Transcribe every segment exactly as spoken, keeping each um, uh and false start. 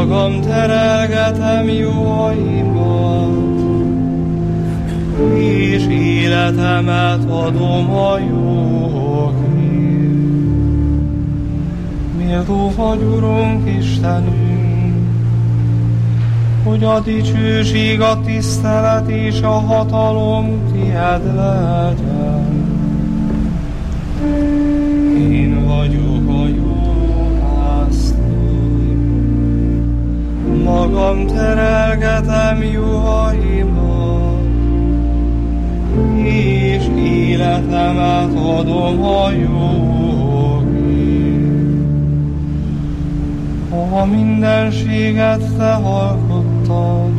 Magam terelgetem juhaimat, és életemet adom a jókért. Méltó vagy, Urunk Istenünk, hogy a dicsőség, a tisztelet és a hatalom tied legyen. Én vagyok a jó pásztor, magam terelgetem juhaimat, és életemet adom a jókért. A mindenséget te alkottad,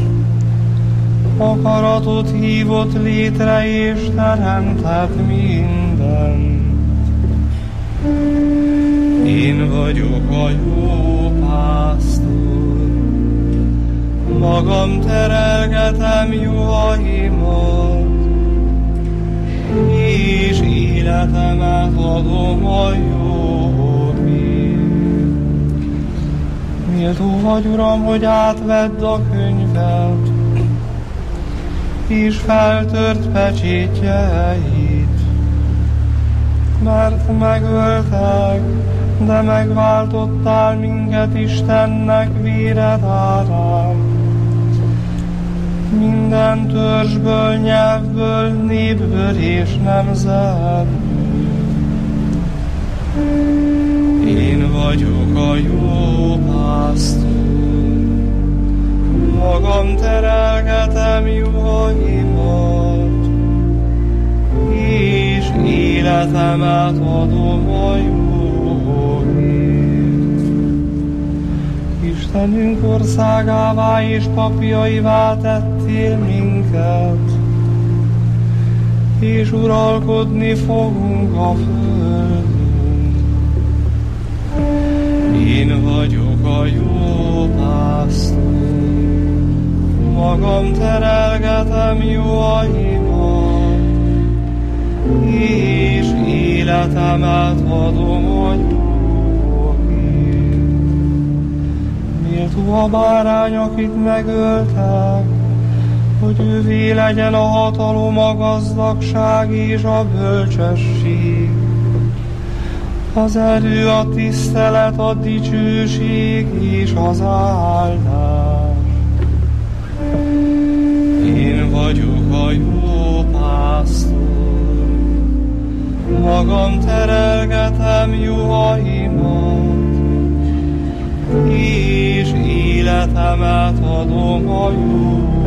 akaratot hívott létre és teremtett mindent. Én vagyok a jó pásztor, magam terelgetem juhaimat, és életemet adom a jókért. Méltó vagy, Uram, hogy átvedd a könyvet, és feltört pecsétjeit, mert megöltek, de megváltottál minket Istennek véred árán. Minden törzsből, nyelvből, népből és nemzetből. Én vagyok a jó pásztor, magam terelgetem juhaimat, és életemet adom a jókért. Istenünk országává és papjaivá tettél minket, és uralkodni fogunk a földön. Én vagyok a jó pásztor, magam terelgetem juhaimat, és életemet adom a jókért. Méltó a bárány, akit megöltek, hogy ővé legyen a hatalom, a gazdagság és a bölcsesség, az erő, a tisztelet, a dicsőség és az áldás. Én vagyok a jó pásztor, magam terelgetem juhaimat, és életemet adom a jó